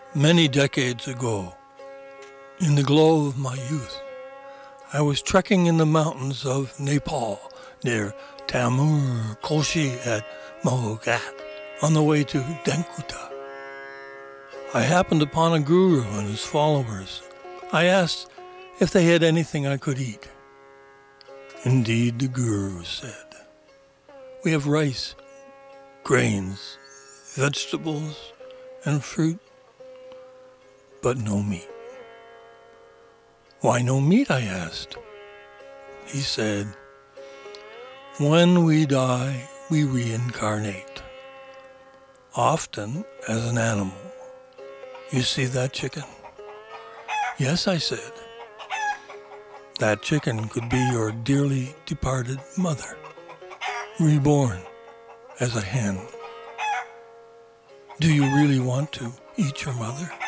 Many decades ago, in the glow of my youth, I was trekking in the mountains of Nepal near Tamur Koshi at Mohogat on the way to Denkuta. I happened upon a guru and his followers. I asked if they had anything I could eat. Indeed, the guru said, "We have rice, grains, vegetables, and fruit, but no meat." "Why no meat?" I asked. He said, "When we die, we reincarnate, often as an animal. You see that chicken?" "Yes," I said. "That chicken could be your dearly departed mother, reborn as a hen. Do you really want to eat your mother?"